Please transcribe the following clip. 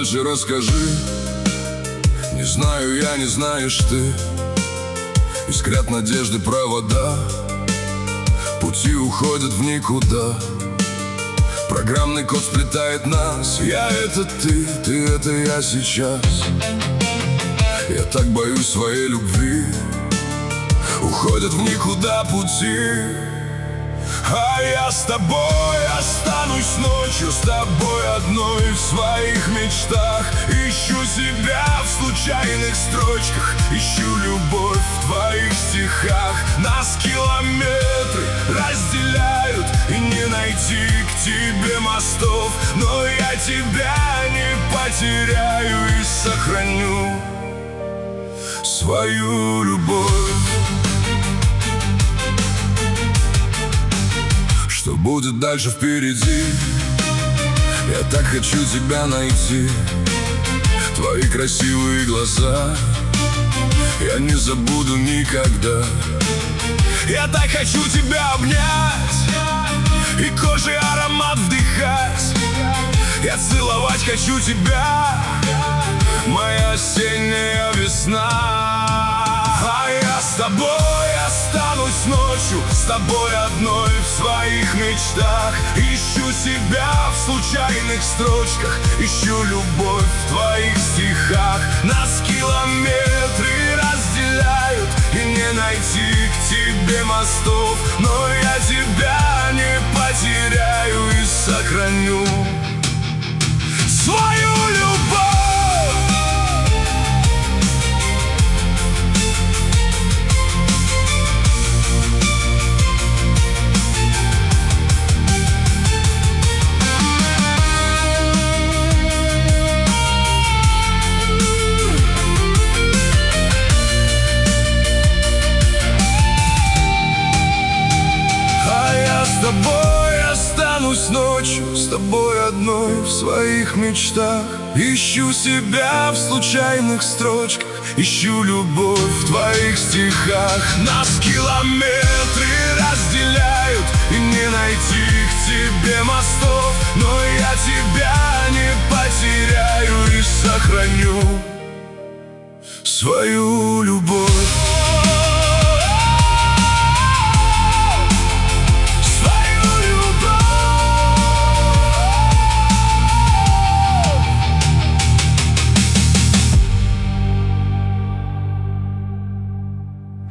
больше расскажи. Не знаю я, не знаешь ты. Искрят надежды провода, пути уходят в никуда. Программный код сплетает нас. Я — это ты — это я сейчас. Я так боюсь своей любви. Уходят в никуда пути. А я с тобой останусь ночью, с тобой одной в своих мечтах. Ищу себя в случайных строчках, ищу любовь в твоих стихах. Нас километры разделяют, и не найти к тебе мостов. Но я тебя не потеряю и сохраню свою любовь. Что будет дальше впереди? Я так хочу тебя найти. Твои красивые глаза я не забуду никогда. Я так хочу тебя обнять и кожей аромат вдыхать. Я целовать хочу тебя, моя осенняя весна. А я с тобой останусь ночью, с тобой одной в своих мечтах. Ищу себя в случайных строчках, ищу любовь в твоих стихах. Нас километры разделяют, и не найти к тебе мостов. Но я тебя не потеряю и сохраню свою любовь. С тобой останусь ночью, с тобой одной в своих мечтах. Ищу себя в случайных строчках, ищу любовь в твоих стихах. Нас километры разделяют, и не найти к тебе мостов. Но я тебя не потеряю и сохраню свою